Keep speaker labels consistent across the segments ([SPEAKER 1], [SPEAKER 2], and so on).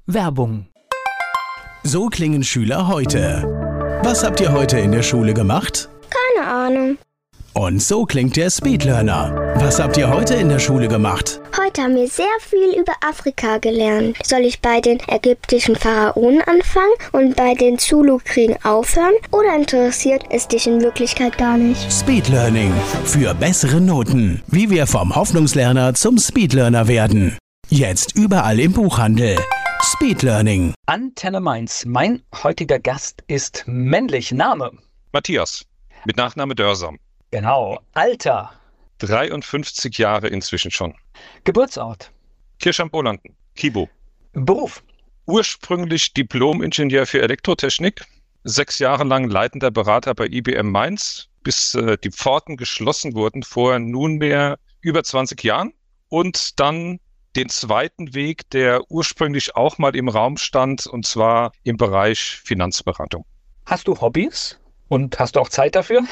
[SPEAKER 1] Werbung.
[SPEAKER 2] So klingen Schüler heute. Was habt ihr heute in der Schule gemacht?
[SPEAKER 3] Keine Ahnung.
[SPEAKER 2] Und so klingt der Speedlearner. Was habt ihr heute in der Schule gemacht?
[SPEAKER 3] Heute haben wir sehr viel über Afrika gelernt. Soll ich bei den ägyptischen Pharaonen anfangen und bei den Zulu-Kriegen aufhören? Oder interessiert es dich in Wirklichkeit gar nicht?
[SPEAKER 2] Speedlearning. Für bessere Noten. Wie wir vom Hoffnungslerner zum Speedlearner werden. Jetzt überall im Buchhandel. Speedlearning.
[SPEAKER 1] Antenne Mainz. Mein heutiger Gast ist männlich. Name?
[SPEAKER 4] Matthias. Mit Nachname Dörsam.
[SPEAKER 1] Genau. Alter?
[SPEAKER 4] 53 Jahre inzwischen schon.
[SPEAKER 1] Geburtsort?
[SPEAKER 4] Kirchheim-Bolanden. Kibo.
[SPEAKER 1] Beruf?
[SPEAKER 4] Ursprünglich Diplom-Ingenieur für Elektrotechnik. 6 Jahre lang leitender Berater bei IBM Mainz, bis die Pforten geschlossen wurden vor nunmehr über 20 Jahren. Und dann den zweiten Weg, der ursprünglich auch mal im Raum stand, und zwar im Bereich Finanzberatung.
[SPEAKER 1] Hast du Hobbys? Und hast du auch Zeit dafür?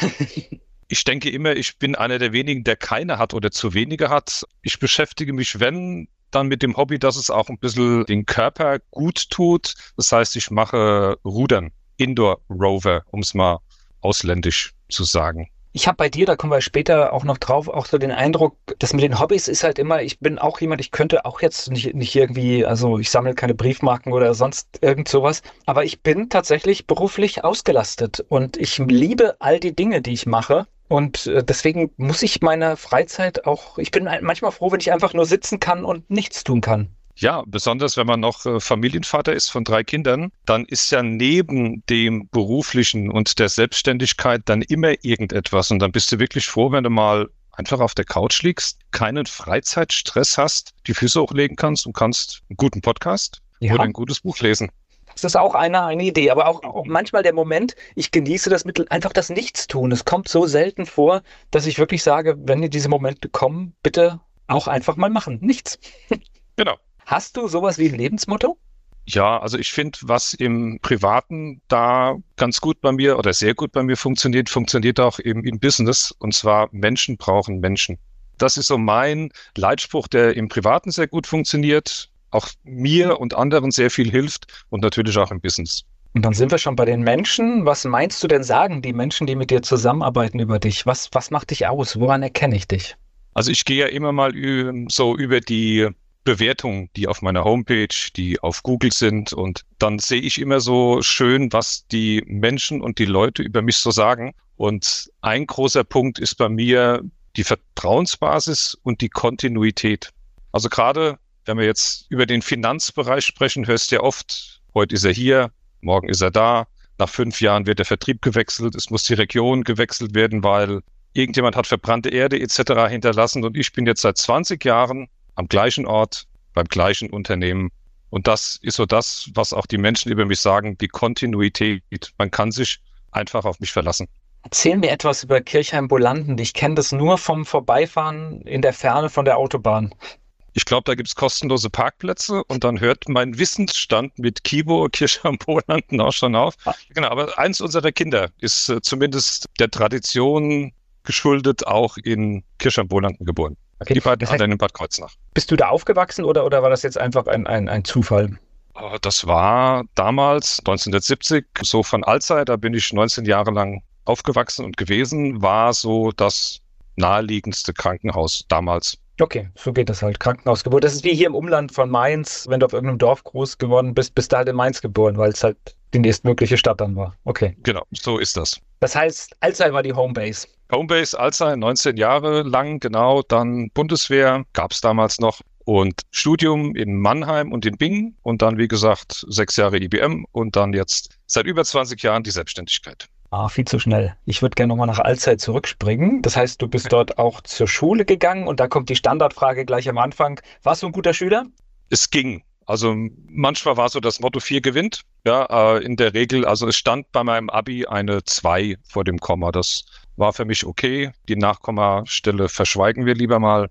[SPEAKER 4] Ich denke immer, ich bin einer der wenigen, der keine hat oder zu wenige hat. Ich beschäftige mich, wenn, dann mit dem Hobby, dass es auch ein bisschen den Körper gut tut. Das heißt, ich mache Rudern, Indoor Rover, um es mal ausländisch zu sagen.
[SPEAKER 1] Ich habe bei dir, da kommen wir später auch noch drauf, auch so den Eindruck, dass mit den Hobbys ist halt immer, ich bin auch jemand, ich könnte auch jetzt nicht irgendwie, also ich sammle keine Briefmarken oder sonst irgend sowas, aber ich bin tatsächlich beruflich ausgelastet und ich liebe all die Dinge, die ich mache. Und deswegen muss ich meine Freizeit auch, ich bin manchmal froh, wenn ich einfach nur sitzen kann und nichts tun kann.
[SPEAKER 4] Ja, besonders wenn man noch Familienvater ist von 3 Kindern, dann ist ja neben dem Beruflichen und der Selbstständigkeit dann immer irgendetwas. Und dann bist du wirklich froh, wenn du mal einfach auf der Couch liegst, keinen Freizeitstress hast, die Füße hochlegen kannst und kannst einen guten Podcast oder ein gutes Buch lesen.
[SPEAKER 1] Das ist auch eine Idee, aber auch manchmal der Moment, ich genieße das Mittel, einfach das Nichtstun. Es kommt so selten vor, dass ich wirklich sage, wenn diese Momente kommen, bitte auch einfach mal machen. Nichts.
[SPEAKER 4] Genau.
[SPEAKER 1] Hast du sowas wie ein Lebensmotto?
[SPEAKER 4] Ja, also ich finde, was im Privaten da ganz gut bei mir oder sehr gut bei mir funktioniert, funktioniert auch im Business. Und zwar Menschen brauchen Menschen. Das ist so mein Leitspruch, der im Privaten sehr gut funktioniert, auch mir und anderen sehr viel hilft und natürlich auch im Business.
[SPEAKER 1] Und dann sind wir schon bei den Menschen. Was meinst du denn, sagen die Menschen, die mit dir zusammenarbeiten, über dich? Was macht dich aus? Woran erkenne ich dich?
[SPEAKER 4] Also ich gehe ja immer mal so über die Bewertungen, die auf meiner Homepage, die auf Google sind, und dann sehe ich immer so schön, was die Menschen und die Leute über mich so sagen. Und ein großer Punkt ist bei mir die Vertrauensbasis und die Kontinuität. Also gerade, wenn wir jetzt über den Finanzbereich sprechen, hörst du ja oft, heute ist er hier, morgen ist er da, nach 5 Jahren wird der Vertrieb gewechselt, es muss die Region gewechselt werden, weil irgendjemand hat verbrannte Erde etc. hinterlassen, und ich bin jetzt seit 20 Jahren am gleichen Ort, beim gleichen Unternehmen. Und das ist so das, was auch die Menschen über mich sagen, die Kontinuität. Man kann sich einfach auf mich verlassen.
[SPEAKER 1] Erzähl mir etwas über Kirchheim-Bolanden. Ich kenne das nur vom Vorbeifahren in der Ferne von der Autobahn.
[SPEAKER 4] Ich glaube, da gibt's kostenlose Parkplätze, und dann hört mein Wissensstand mit Kibo, Kirchheim-Bolanden auch schon auf. Genau, aber eins unserer Kinder ist zumindest der Tradition geschuldet auch in Kirchheim-Bolanden geboren.
[SPEAKER 1] Okay.
[SPEAKER 4] Die beiden anderen in Bad Kreuznach.
[SPEAKER 1] Bist du da aufgewachsen oder war das jetzt einfach ein Zufall?
[SPEAKER 4] Das war damals 1970, so von Alzey, da bin ich 19 Jahre lang aufgewachsen und gewesen, war so das naheliegendste Krankenhaus damals.
[SPEAKER 1] Okay, so geht das halt. Krankenhausgeburt. Das ist wie hier im Umland von Mainz, wenn du auf irgendeinem Dorf groß geworden bist, bist du halt in Mainz geboren, weil es halt die nächstmögliche Stadt dann war. Okay.
[SPEAKER 4] Genau, so ist das.
[SPEAKER 1] Das heißt, Alzey war die Homebase.
[SPEAKER 4] Homebase Alzey, 19 Jahre lang, genau. Dann Bundeswehr, gab es damals noch. Und Studium in Mannheim und in Bingen. Und dann, wie gesagt, 6 Jahre IBM und dann jetzt seit über 20 Jahren die Selbstständigkeit.
[SPEAKER 1] Viel zu schnell. Ich würde gerne nochmal nach Alzey zurückspringen. Das heißt, du bist dort auch zur Schule gegangen, und da kommt die Standardfrage gleich am Anfang. Warst du ein guter Schüler?
[SPEAKER 4] Es ging. Also manchmal war so das Motto 4 gewinnt. Ja, in der Regel, also es stand bei meinem Abi eine 2 vor dem Komma. Das war für mich okay. Die Nachkommastelle verschweigen wir lieber mal.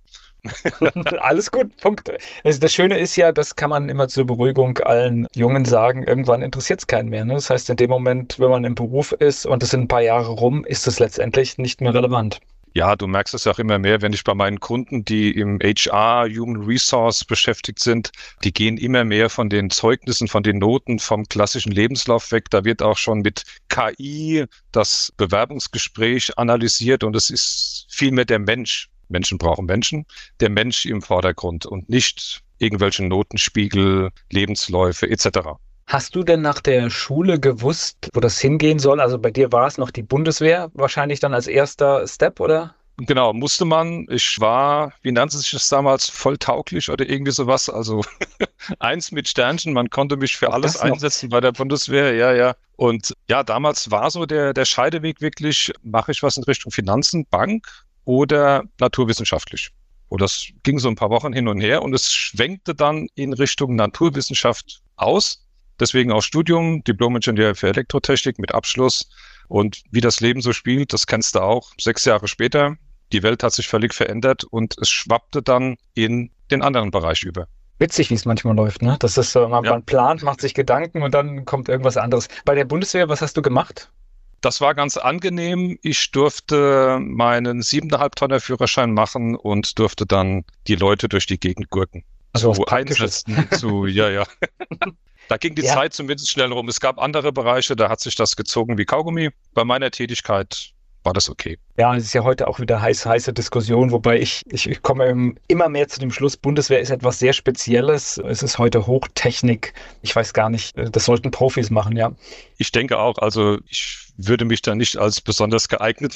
[SPEAKER 1] Alles gut, Punkt. Also das Schöne ist ja, das kann man immer zur Beruhigung allen Jungen sagen, irgendwann interessiert es keinen mehr. Ne? Das heißt, in dem Moment, wenn man im Beruf ist und es sind ein paar Jahre rum, ist es letztendlich nicht mehr relevant.
[SPEAKER 4] Ja, du merkst es ja auch immer mehr, wenn ich bei meinen Kunden, die im HR, Human Resource beschäftigt sind, die gehen immer mehr von den Zeugnissen, von den Noten, vom klassischen Lebenslauf weg. Da wird auch schon mit KI das Bewerbungsgespräch analysiert und es ist vielmehr der Mensch. Menschen brauchen Menschen, der Mensch im Vordergrund und nicht irgendwelche Notenspiegel, Lebensläufe etc.
[SPEAKER 1] Hast du denn nach der Schule gewusst, wo das hingehen soll? Also bei dir war es noch die Bundeswehr, wahrscheinlich dann als erster Step, oder?
[SPEAKER 4] Genau, musste man. Ich war, wie nannte sich das damals, voll tauglich oder irgendwie sowas. Also 1 mit Sternchen, man konnte mich für alles einsetzen bei der Bundeswehr, ja, ja. Und ja, damals war so der Scheideweg wirklich, mache ich was in Richtung Finanzen, Bank oder naturwissenschaftlich. Und das ging so ein paar Wochen hin und her und es schwenkte dann in Richtung Naturwissenschaft aus. Deswegen auch Studium, Diplom-Ingenieur für Elektrotechnik mit Abschluss. Und wie das Leben so spielt, das kennst du auch, 6 Jahre später. Die Welt hat sich völlig verändert und es schwappte dann in den anderen Bereich über.
[SPEAKER 1] Witzig, wie es manchmal läuft, ne? Das ist so, man plant, macht sich Gedanken und dann kommt irgendwas anderes. Bei der Bundeswehr, was hast du gemacht?
[SPEAKER 4] Das war ganz angenehm. Ich durfte meinen 7,5 Tonner Führerschein machen und durfte dann die Leute durch die Gegend gurken.
[SPEAKER 1] Also
[SPEAKER 4] zu Einsätzen, ja. Da ging die Zeit zumindest schnell rum. Es gab andere Bereiche, da hat sich das gezogen wie Kaugummi. Bei meiner Tätigkeit war das okay.
[SPEAKER 1] Ja, es ist ja heute auch wieder heiße Diskussion, wobei ich komme immer mehr zu dem Schluss, Bundeswehr ist etwas sehr Spezielles. Es ist heute Hochtechnik. Ich weiß gar nicht, das sollten Profis machen, ja.
[SPEAKER 4] Ich denke auch, also ich würde mich da nicht als besonders geeignet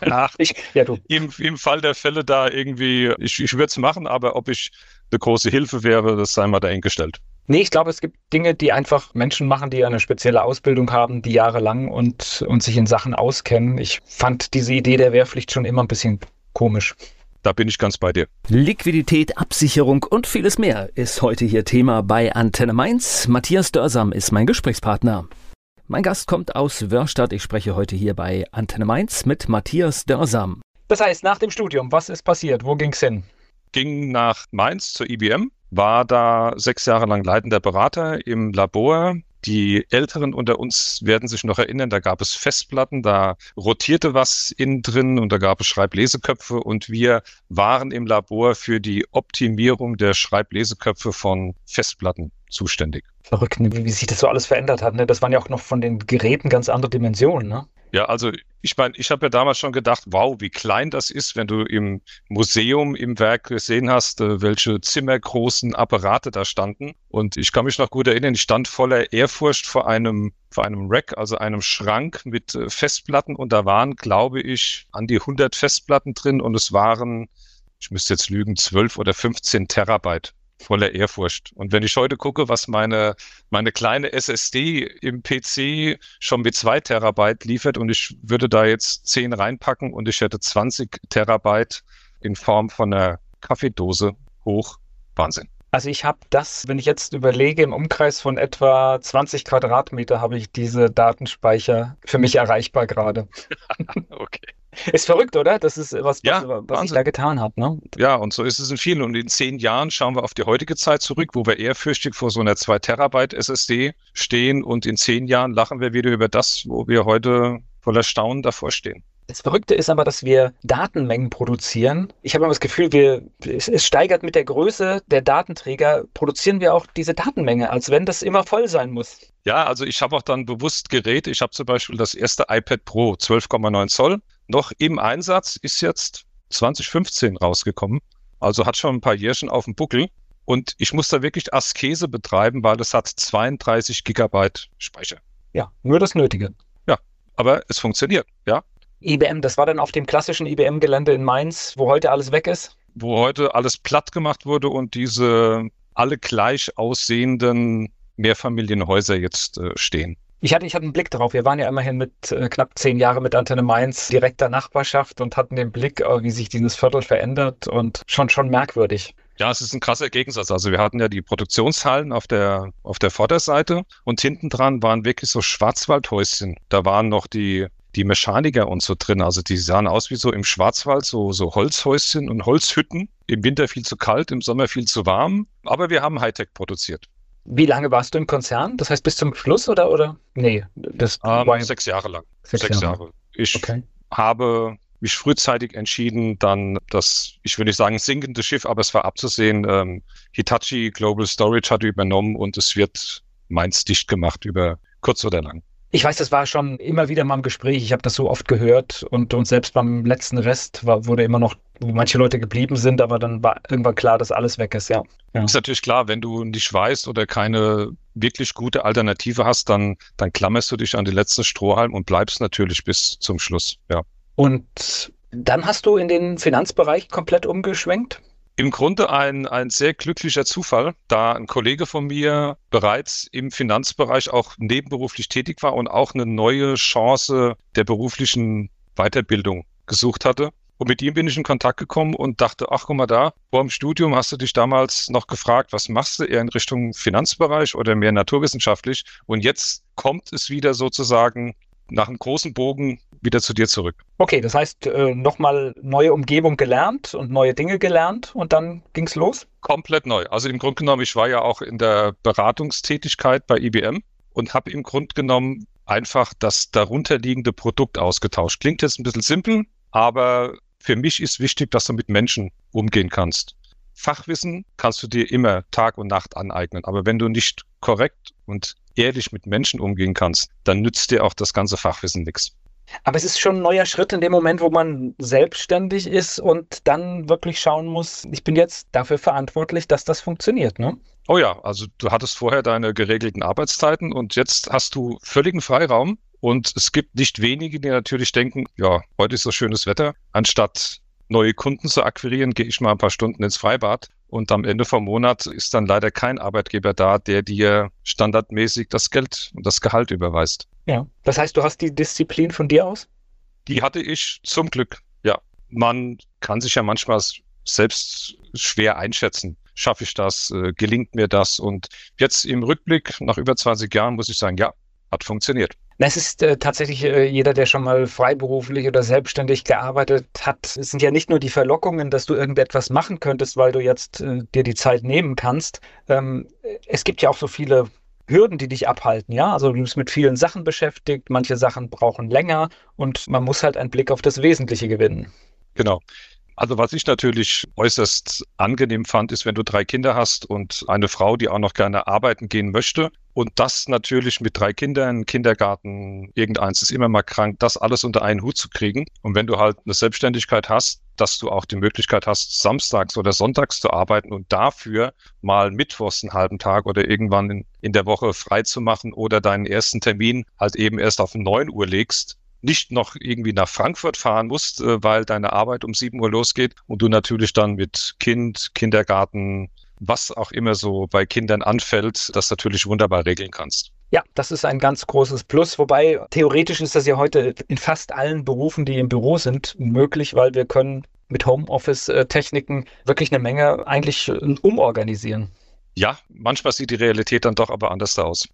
[SPEAKER 4] im Fall der Fälle da irgendwie, ich würde es machen, aber ob ich eine große Hilfe wäre, das sei mal dahingestellt.
[SPEAKER 1] Nee, ich glaube, es gibt Dinge, die einfach Menschen machen, die eine spezielle Ausbildung haben, die jahrelang und sich in Sachen auskennen. Ich fand diese Idee der Wehrpflicht schon immer ein bisschen komisch.
[SPEAKER 4] Da bin ich ganz bei dir.
[SPEAKER 5] Liquidität, Absicherung und vieles mehr ist heute hier Thema bei Antenne Mainz. Matthias Dörsam ist mein Gesprächspartner. Mein Gast kommt aus Wörrstadt. Ich spreche heute hier bei Antenne Mainz mit Matthias Dörsam.
[SPEAKER 1] Das heißt, nach dem Studium, was ist passiert? Wo ging's hin?
[SPEAKER 4] Ging nach Mainz zur IBM. War da 6 Jahre lang leitender Berater im Labor. Die Älteren unter uns werden sich noch erinnern, da gab es Festplatten, da rotierte was innen drin und da gab es Schreibleseköpfe und wir waren im Labor für die Optimierung der Schreibleseköpfe von Festplatten zuständig.
[SPEAKER 1] Verrückt, wie sich das so alles verändert hat, ne? Das waren ja auch noch von den Geräten ganz andere Dimensionen, ne?
[SPEAKER 4] Ja, also ich meine, ich habe ja damals schon gedacht, wow, wie klein das ist, wenn du im Museum im Werk gesehen hast, welche zimmergroßen Apparate da standen. Und ich kann mich noch gut erinnern, ich stand voller Ehrfurcht vor einem Rack, also einem Schrank mit Festplatten. Und da waren, glaube ich, an die 100 Festplatten drin und es waren, ich müsste jetzt lügen, 12 oder 15 Terabyte. Voller Ehrfurcht. Und wenn ich heute gucke, was meine kleine SSD im PC schon mit 2 Terabyte liefert und ich würde da jetzt 10 reinpacken und ich hätte 20 Terabyte in Form von einer Kaffeedose hoch. Wahnsinn.
[SPEAKER 1] Also ich habe das, wenn ich jetzt überlege, im Umkreis von etwa 20 Quadratmeter habe ich diese Datenspeicher für mich erreichbar gerade.
[SPEAKER 4] Okay.
[SPEAKER 1] Ist verrückt, oder? Das ist was
[SPEAKER 4] ich
[SPEAKER 1] da getan habe, ne?
[SPEAKER 4] Ja, und so ist es in vielen. Und in 10 Jahren schauen wir auf die heutige Zeit zurück, wo wir ehrfürchtig vor so einer 2 Terabyte SSD stehen. Und in 10 Jahren lachen wir wieder über das, wo wir heute voller Staunen davor stehen.
[SPEAKER 1] Das Verrückte ist aber, dass wir Datenmengen produzieren. Ich habe immer das Gefühl, es steigert mit der Größe der Datenträger, produzieren wir auch diese Datenmenge, als wenn das immer voll sein muss.
[SPEAKER 4] Ja, also ich habe auch dann bewusst Geräte. Ich habe zum Beispiel das erste iPad Pro, 12,9 Zoll. Noch im Einsatz, ist jetzt 2015 rausgekommen. Also hat schon ein paar Jährchen auf dem Buckel. Und ich muss da wirklich Askese betreiben, weil es hat 32 Gigabyte Speicher.
[SPEAKER 1] Ja, nur das Nötige.
[SPEAKER 4] Ja, aber es funktioniert, ja.
[SPEAKER 1] IBM, das war dann auf dem klassischen IBM-Gelände in Mainz, wo heute alles weg ist?
[SPEAKER 4] Wo heute alles platt gemacht wurde und diese alle gleich aussehenden Mehrfamilienhäuser jetzt stehen.
[SPEAKER 1] Ich hatte einen Blick darauf. Wir waren ja immerhin mit knapp 10 Jahren mit Antenne Mainz direkter Nachbarschaft und hatten den Blick, wie sich dieses Viertel verändert und schon merkwürdig.
[SPEAKER 4] Ja, es ist ein krasser Gegensatz. Also wir hatten ja die Produktionshallen auf der Vorderseite und hinten dran waren wirklich so Schwarzwaldhäuschen. Da waren noch die Mechaniker und so drin. Also die sahen aus wie so im Schwarzwald, so Holzhäuschen und Holzhütten. Im Winter viel zu kalt, im Sommer viel zu warm. Aber wir haben Hightech produziert.
[SPEAKER 1] Wie lange warst du im Konzern? Das heißt bis zum Schluss oder? Nee, das war
[SPEAKER 4] 6 Jahre lang.
[SPEAKER 1] 6 Jahre.
[SPEAKER 4] Ich habe, wie mich frühzeitig entschieden, dann das, ich will nicht sagen sinkende Schiff, aber es war abzusehen, Hitachi Global Storage hatte übernommen und es wird Mainz dicht gemacht über kurz oder lang.
[SPEAKER 1] Ich weiß, das war schon immer wieder mal im Gespräch. Ich habe das so oft gehört und selbst beim letzten Rest wurde immer noch, wo manche Leute geblieben sind, aber dann war irgendwann klar, dass alles weg ist, ja.
[SPEAKER 4] Ist natürlich klar, wenn du nicht weißt oder keine wirklich gute Alternative hast, dann klammerst du dich an die letzte Strohhalm und bleibst natürlich bis zum Schluss, ja.
[SPEAKER 1] Und dann hast du in den Finanzbereich komplett umgeschwenkt?
[SPEAKER 4] Im Grunde ein sehr glücklicher Zufall, da ein Kollege von mir bereits im Finanzbereich auch nebenberuflich tätig war und auch eine neue Chance der beruflichen Weiterbildung gesucht hatte. Und mit ihm bin ich in Kontakt gekommen und dachte, ach, guck mal da, vor dem Studium hast du dich damals noch gefragt, was machst du, eher in Richtung Finanzbereich oder mehr naturwissenschaftlich? Und jetzt kommt es wieder sozusagen nach einem großen Bogen wieder zu dir zurück.
[SPEAKER 1] Okay, das heißt, nochmal neue Umgebung gelernt und neue Dinge gelernt und dann ging's los?
[SPEAKER 4] Komplett neu. Also im Grunde genommen, ich war ja auch in der Beratungstätigkeit bei IBM und habe im Grunde genommen einfach das darunterliegende Produkt ausgetauscht. Klingt jetzt ein bisschen simpel, aber für mich ist wichtig, dass du mit Menschen umgehen kannst. Fachwissen kannst du dir immer Tag und Nacht aneignen, aber wenn du nicht korrekt und ehrlich mit Menschen umgehen kannst, dann nützt dir auch das ganze Fachwissen nichts.
[SPEAKER 1] Aber es ist schon ein neuer Schritt in dem Moment, wo man selbstständig ist und dann wirklich schauen muss, ich bin jetzt dafür verantwortlich, dass das funktioniert, ne?
[SPEAKER 4] Oh ja, also du hattest vorher deine geregelten Arbeitszeiten und jetzt hast du völligen Freiraum und es gibt nicht wenige, die natürlich denken, ja, heute ist so schönes Wetter, anstatt neue Kunden zu akquirieren, gehe ich mal ein paar Stunden ins Freibad. Und am Ende vom Monat ist dann leider kein Arbeitgeber da, der dir standardmäßig das Geld und das Gehalt überweist.
[SPEAKER 1] Ja, das heißt, du hast die Disziplin von dir aus?
[SPEAKER 4] Die hatte ich zum Glück, ja. Man kann sich ja manchmal selbst schwer einschätzen. Schaffe ich das? Gelingt mir das? Und jetzt im Rückblick, nach über 20 Jahren, muss ich sagen, ja, hat funktioniert.
[SPEAKER 1] Es ist tatsächlich jeder, der schon mal freiberuflich oder selbstständig gearbeitet hat. Es sind ja nicht nur die Verlockungen, dass du irgendetwas machen könntest, weil du jetzt dir die Zeit nehmen kannst. Es gibt ja auch so viele Hürden, die dich abhalten, ja. Also du bist mit vielen Sachen beschäftigt, manche Sachen brauchen länger und man muss halt einen Blick auf das Wesentliche gewinnen.
[SPEAKER 4] Genau. Also was ich natürlich äußerst angenehm fand, ist, wenn du 3 Kinder hast und eine Frau, die auch noch gerne arbeiten gehen möchte und das natürlich mit 3 Kindern, Kindergarten, irgendeins ist immer mal krank, das alles unter einen Hut zu kriegen. Und wenn du halt eine Selbstständigkeit hast, dass du auch die Möglichkeit hast, samstags oder sonntags zu arbeiten und dafür mal mittwochs einen halben Tag oder irgendwann in der Woche frei zu machen oder deinen ersten Termin halt eben erst auf 9 Uhr legst, nicht noch irgendwie nach Frankfurt fahren musst, weil deine Arbeit um 7 Uhr losgeht und du natürlich dann mit Kind, Kindergarten, was auch immer so bei Kindern anfällt, das natürlich wunderbar regeln kannst.
[SPEAKER 1] Ja, das ist ein ganz großes Plus, wobei theoretisch ist das ja heute in fast allen Berufen, die im Büro sind, möglich, weil wir können mit Homeoffice-Techniken wirklich eine Menge eigentlich umorganisieren.
[SPEAKER 4] Ja, manchmal sieht die Realität dann doch aber anders aus.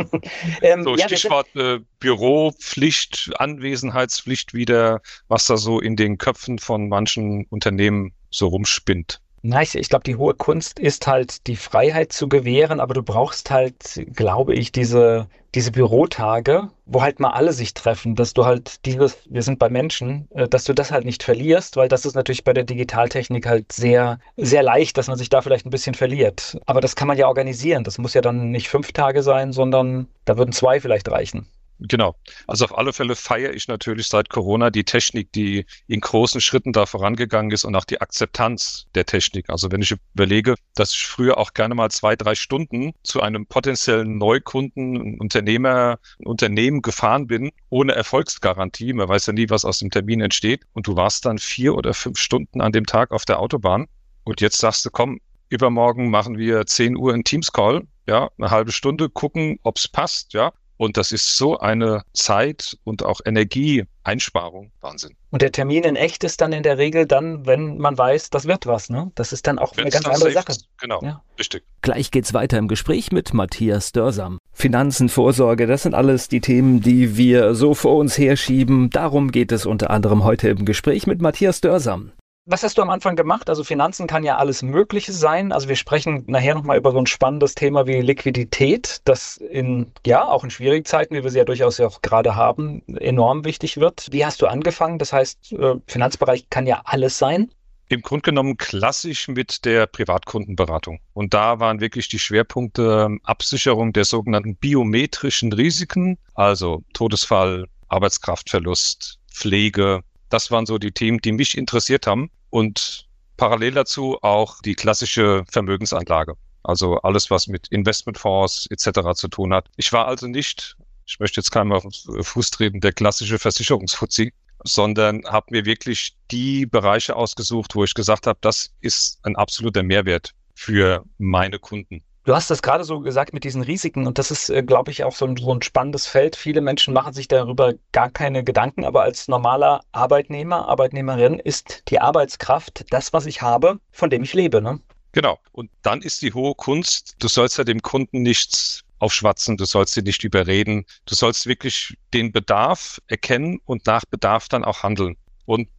[SPEAKER 4] So Stichwort Büropflicht, Anwesenheitspflicht wieder, was da so in den Köpfen von manchen Unternehmen so rumspinnt.
[SPEAKER 1] Ich glaube, die hohe Kunst ist halt, die Freiheit zu gewähren, aber du brauchst halt, glaube ich, diese Bürotage, wo halt mal alle sich treffen, dass du halt wir sind bei Menschen, dass du das halt nicht verlierst, weil das ist natürlich bei der Digitaltechnik halt sehr, sehr leicht, dass man sich da vielleicht ein bisschen verliert. Aber das kann man ja organisieren. Das muss ja dann nicht 5 Tage sein, sondern da würden 2 vielleicht reichen.
[SPEAKER 4] Genau. Also auf alle Fälle feiere ich natürlich seit Corona die Technik, die in großen Schritten da vorangegangen ist und auch die Akzeptanz der Technik. Also wenn ich überlege, dass ich früher auch gerne mal 2-3 Stunden zu einem potenziellen Neukunden, ein Unternehmen gefahren bin, ohne Erfolgsgarantie. Man weiß ja nie, was aus dem Termin entsteht. Und du warst dann 4 oder 5 Stunden an dem Tag auf der Autobahn. Und jetzt sagst du, komm, übermorgen machen wir 10 Uhr einen Teams-Call, ja, eine halbe Stunde, gucken, ob's passt, ja. Und das ist so eine Zeit- und auch Energieeinsparung. Wahnsinn.
[SPEAKER 1] Und der Termin in echt ist dann in der Regel dann, wenn man weiß, das wird was, ne? Das ist dann auch eine ganz andere Sache.
[SPEAKER 4] Genau,
[SPEAKER 1] ja.
[SPEAKER 4] Richtig.
[SPEAKER 5] Gleich geht's weiter im Gespräch mit Matthias Dörsam. Finanzen, Vorsorge, das sind alles die Themen, die wir so vor uns herschieben. Darum geht es unter anderem heute im Gespräch mit Matthias Dörsam.
[SPEAKER 1] Was hast du am Anfang gemacht? Also Finanzen kann ja alles Mögliche sein. Also wir sprechen nachher nochmal über so ein spannendes Thema wie Liquidität, das auch in schwierigen Zeiten, wie wir sie ja durchaus ja auch gerade haben, enorm wichtig wird. Wie hast du angefangen? Das heißt, Finanzbereich kann ja alles sein.
[SPEAKER 4] Im Grunde genommen klassisch mit der Privatkundenberatung. Und da waren wirklich die Schwerpunkte Absicherung der sogenannten biometrischen Risiken, also Todesfall, Arbeitskraftverlust, Pflege. Das waren so die Themen, die mich interessiert haben. Und parallel dazu auch die klassische Vermögensanlage. Also alles, was mit Investmentfonds etc. zu tun hat. Ich war also nicht, ich möchte jetzt keinem auf den Fuß treten, der klassische Versicherungsfuzzi, sondern habe mir wirklich die Bereiche ausgesucht, wo ich gesagt habe, das ist ein absoluter Mehrwert für meine Kunden.
[SPEAKER 1] Du hast das gerade so gesagt mit diesen Risiken und das ist, glaube ich, auch so ein spannendes Feld. Viele Menschen machen sich darüber gar keine Gedanken, aber als normaler Arbeitnehmer, Arbeitnehmerin ist die Arbeitskraft das, was ich habe, von dem ich lebe, ne?
[SPEAKER 4] Genau. Und dann ist die hohe Kunst, du sollst ja dem Kunden nichts aufschwatzen, du sollst ihn nicht überreden, du sollst wirklich den Bedarf erkennen und nach Bedarf dann auch handeln. Und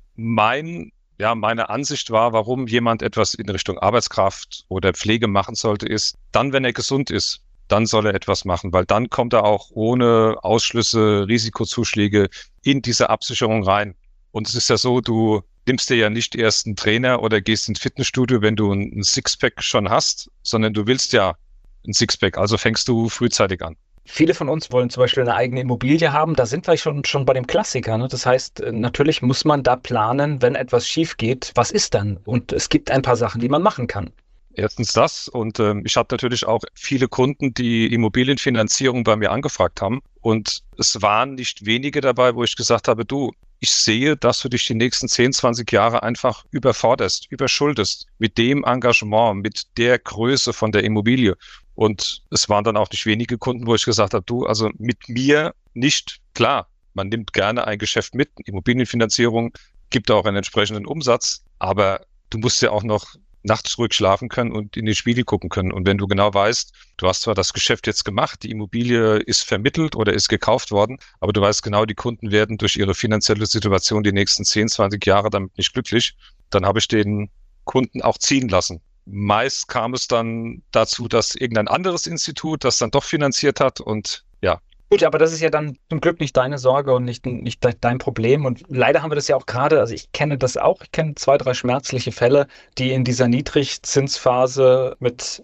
[SPEAKER 4] meine Ansicht war, warum jemand etwas in Richtung Arbeitskraft oder Pflege machen sollte, ist, dann, wenn er gesund ist, dann soll er etwas machen, weil dann kommt er auch ohne Ausschlüsse, Risikozuschläge in diese Absicherung rein. Und es ist ja so, du nimmst dir ja nicht erst einen Trainer oder gehst ins Fitnessstudio, wenn du ein Sixpack schon hast, sondern du willst ja ein Sixpack, also fängst du frühzeitig an.
[SPEAKER 1] Viele von uns wollen zum Beispiel eine eigene Immobilie haben. Da sind wir schon bei dem Klassiker, ne? Das heißt, natürlich muss man da planen, wenn etwas schief geht. Was ist dann? Und es gibt ein paar Sachen, die man machen kann.
[SPEAKER 4] Erstens das und ich habe natürlich auch viele Kunden, die Immobilienfinanzierung bei mir angefragt haben und es waren nicht wenige dabei, wo ich gesagt habe, du, ich sehe, dass du dich die nächsten 10, 20 Jahre einfach überforderst, überschuldest mit dem Engagement, mit der Größe von der Immobilie. Und es waren dann auch nicht wenige Kunden, wo ich gesagt habe, du, also mit mir nicht. Klar, man nimmt gerne ein Geschäft mit, Immobilienfinanzierung, gibt auch einen entsprechenden Umsatz, aber du musst ja auch noch nachts ruhig schlafen können und in den Spiegel gucken können. Und wenn du genau weißt, du hast zwar das Geschäft jetzt gemacht, die Immobilie ist vermittelt oder ist gekauft worden, aber du weißt genau, die Kunden werden durch ihre finanzielle Situation die nächsten 10, 20 Jahre damit nicht glücklich, dann habe ich den Kunden auch ziehen lassen. Meist kam es dann dazu, dass irgendein anderes Institut das dann doch finanziert hat und ja.
[SPEAKER 1] Gut, aber das ist ja dann zum Glück nicht deine Sorge und nicht dein Problem. Und leider haben wir das ja auch gerade, also ich kenne das auch, ich kenne 2, 3 schmerzliche Fälle, die in dieser Niedrigzinsphase mit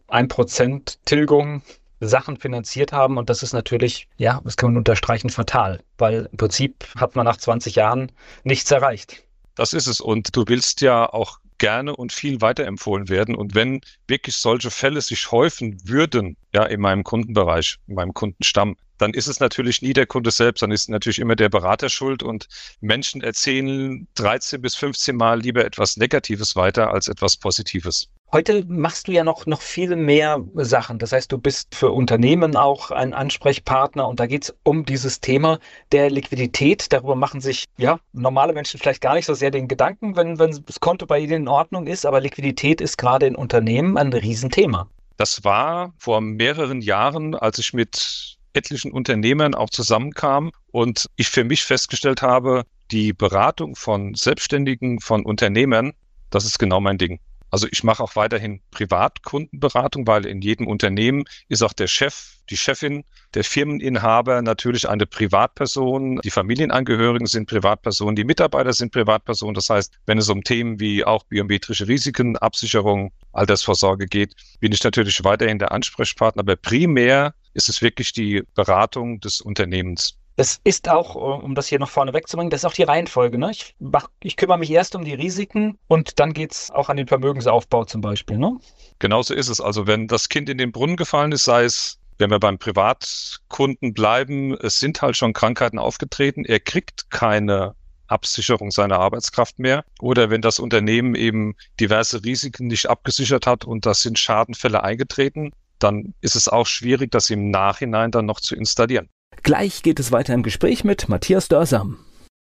[SPEAKER 1] 1% Tilgung Sachen finanziert haben. Und das ist natürlich, ja, das kann man unterstreichen, fatal, weil im Prinzip hat man nach 20 Jahren nichts erreicht.
[SPEAKER 4] Das ist es. Und du willst ja auch gerne und viel weiterempfohlen werden. Und wenn wirklich solche Fälle sich häufen würden, ja, in meinem Kundenbereich, in meinem Kundenstamm, dann ist es natürlich nie der Kunde selbst, dann ist natürlich immer der Berater schuld und Menschen erzählen 13 bis 15 Mal lieber etwas Negatives weiter als etwas Positives.
[SPEAKER 1] Heute machst du ja noch viel mehr Sachen. Das heißt, du bist für Unternehmen auch ein Ansprechpartner und da geht es um dieses Thema der Liquidität. Darüber machen sich normale Menschen vielleicht gar nicht so sehr den Gedanken, wenn das Konto bei ihnen in Ordnung ist, aber Liquidität ist gerade in Unternehmen ein Riesenthema.
[SPEAKER 4] Das war vor mehreren Jahren, als ich mit etlichen Unternehmern auch zusammenkam und ich für mich festgestellt habe, die Beratung von Selbstständigen, von Unternehmern, das ist genau mein Ding. Also ich mache auch weiterhin Privatkundenberatung, weil in jedem Unternehmen ist auch der Chef, die Chefin, der Firmeninhaber natürlich eine Privatperson. Die Familienangehörigen sind Privatpersonen, die Mitarbeiter sind Privatpersonen. Das heißt, wenn es um Themen wie auch biometrische Risiken, Absicherung, Altersvorsorge geht, bin ich natürlich weiterhin der Ansprechpartner. Aber primär ist es wirklich die Beratung des Unternehmens.
[SPEAKER 1] Das ist auch, um das hier noch vorne wegzubringen, das ist auch die Reihenfolge, ne? Ich kümmere mich erst um die Risiken und dann geht's auch an den Vermögensaufbau zum Beispiel, ne?
[SPEAKER 4] Genauso ist es. Also wenn das Kind in den Brunnen gefallen ist, sei es, wenn wir beim Privatkunden bleiben, es sind halt schon Krankheiten aufgetreten, er kriegt keine Absicherung seiner Arbeitskraft mehr. Oder wenn das Unternehmen eben diverse Risiken nicht abgesichert hat und das sind Schadenfälle eingetreten, dann ist es auch schwierig, das im Nachhinein dann noch zu installieren.
[SPEAKER 5] Gleich geht es weiter im Gespräch mit Matthias Dörsam.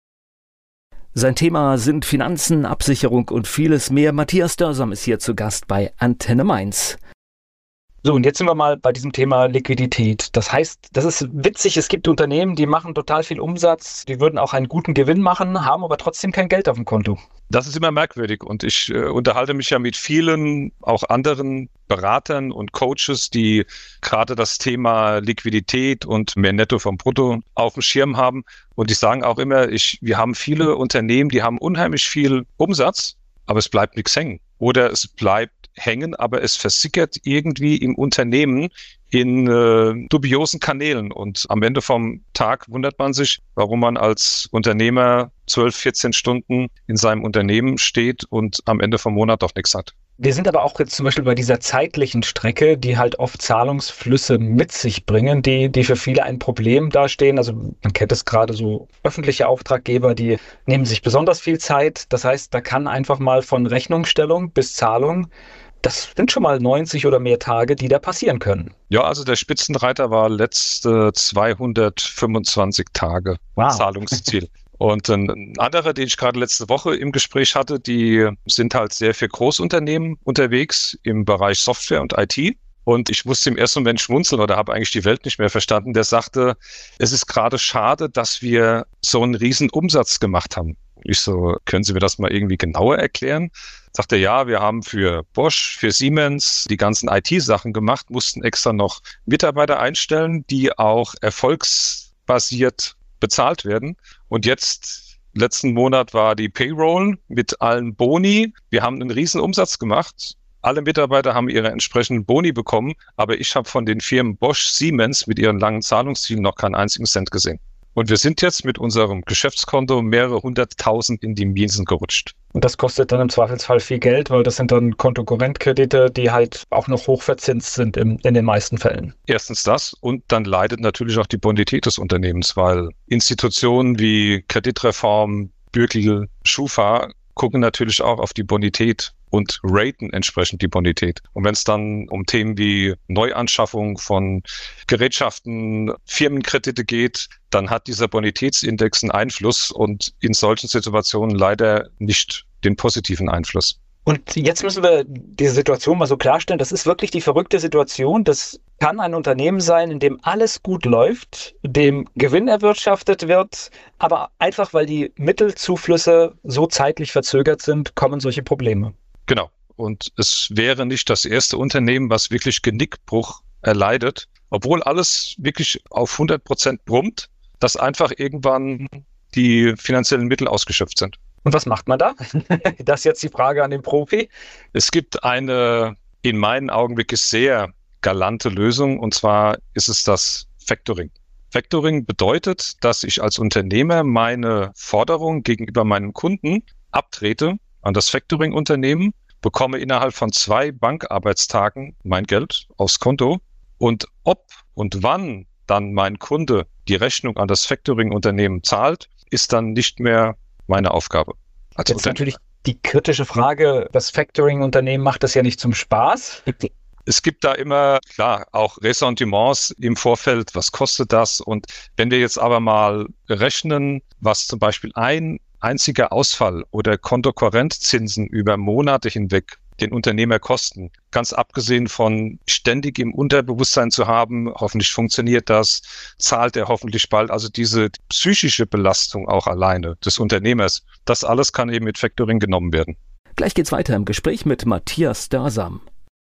[SPEAKER 5] Sein Thema sind Finanzen, Absicherung und vieles mehr. Matthias Dörsam ist hier zu Gast bei Antenne Mainz.
[SPEAKER 1] So, und jetzt sind wir mal bei diesem Thema Liquidität. Das heißt, das ist witzig, es gibt Unternehmen, die machen total viel Umsatz, die würden auch einen guten Gewinn machen, haben aber trotzdem kein Geld auf dem Konto.
[SPEAKER 4] Das ist immer merkwürdig und ich unterhalte mich ja mit vielen auch anderen Beratern und Coaches, die gerade das Thema Liquidität und mehr Netto vom Brutto auf dem Schirm haben. Und die sagen auch immer, wir haben viele Unternehmen, die haben unheimlich viel Umsatz, aber es bleibt nichts hängen. Oder es bleibt hängen, aber es versickert irgendwie im Unternehmen in dubiosen Kanälen. Und am Ende vom Tag wundert man sich, warum man als Unternehmer 12, 14 Stunden in seinem Unternehmen steht und am Ende vom Monat doch nichts hat.
[SPEAKER 1] Wir sind aber auch jetzt zum Beispiel bei dieser zeitlichen Strecke, die halt oft Zahlungsflüsse mit sich bringen, die für viele ein Problem dastehen. Also man kennt es gerade so öffentliche Auftraggeber, die nehmen sich besonders viel Zeit. Das heißt, da kann einfach mal von Rechnungsstellung bis Zahlung, das sind schon mal 90 oder mehr Tage, die da passieren können.
[SPEAKER 4] Ja, also der Spitzenreiter war letzte 225 Tage Zahlungsziel. Und ein anderer, den ich gerade letzte Woche im Gespräch hatte, die sind halt sehr für Großunternehmen unterwegs im Bereich Software und IT. Und ich musste im ersten Moment schmunzeln oder habe eigentlich die Welt nicht mehr verstanden. Der sagte, es ist gerade schade, dass wir so einen riesen Umsatz gemacht haben. Ich so, können Sie mir das mal irgendwie genauer erklären? Sagt er, ja, wir haben für Bosch, für Siemens die ganzen IT-Sachen gemacht, mussten extra noch Mitarbeiter einstellen, die auch erfolgsbasiert bezahlt werden. Und jetzt, letzten Monat war die Payroll mit allen Boni. Wir haben einen riesen Umsatz gemacht. Alle Mitarbeiter haben ihre entsprechenden Boni bekommen, aber ich habe von den Firmen Bosch, Siemens mit ihren langen Zahlungszielen noch keinen einzigen Cent gesehen. Und wir sind jetzt mit unserem Geschäftskonto mehrere 100.000 in die Miesen gerutscht.
[SPEAKER 1] Und das kostet dann im Zweifelsfall viel Geld, weil das sind dann Kontokorrentkredite, die halt auch noch hochverzinst sind in den meisten Fällen.
[SPEAKER 4] Erstens das und dann leidet natürlich auch die Bonität des Unternehmens, weil Institutionen wie Kreditreform, Bürkle, Schufa gucken natürlich auch auf die Bonität und raten entsprechend die Bonität. Und wenn es dann um Themen wie Neuanschaffung von Gerätschaften, Firmenkredite geht, dann hat dieser Bonitätsindex einen Einfluss und in solchen Situationen leider nicht den positiven Einfluss.
[SPEAKER 1] Und jetzt müssen wir diese Situation mal so klarstellen. Das ist wirklich die verrückte Situation. Das kann ein Unternehmen sein, in dem alles gut läuft, dem Gewinn erwirtschaftet wird, aber einfach weil die Mittelzuflüsse so zeitlich verzögert sind, kommen solche Probleme.
[SPEAKER 4] Genau. Und es wäre nicht das erste Unternehmen, was wirklich Genickbruch erleidet, obwohl alles wirklich auf 100% brummt, dass einfach irgendwann die finanziellen Mittel ausgeschöpft sind.
[SPEAKER 1] Und was macht man da? Das ist jetzt die Frage an den Profi.
[SPEAKER 4] Es gibt eine in meinen Augen wirklich sehr galante Lösung, und zwar ist es das Factoring. Factoring bedeutet, dass ich als Unternehmer meine Forderung gegenüber meinen Kunden abtrete an das Factoring-Unternehmen, bekomme innerhalb von 2 Bankarbeitstagen mein Geld aufs Konto und ob und wann dann mein Kunde die Rechnung an das Factoring-Unternehmen zahlt, ist dann nicht mehr meine Aufgabe.
[SPEAKER 1] Also jetzt natürlich die kritische Frage, das Factoring-Unternehmen macht das ja nicht zum Spaß.
[SPEAKER 4] Es gibt da immer, klar, auch Ressentiments im Vorfeld, was kostet das? Und wenn wir jetzt aber mal rechnen, was zum Beispiel ein einziger Ausfall oder Kontokorrentzinsen über Monate hinweg den Unternehmer kosten, ganz abgesehen von ständig im Unterbewusstsein zu haben, hoffentlich funktioniert das, zahlt er hoffentlich bald, also diese psychische Belastung auch alleine des Unternehmers, das alles kann eben mit Factoring genommen werden.
[SPEAKER 5] Gleich geht's weiter im Gespräch mit Matthias Dörsam.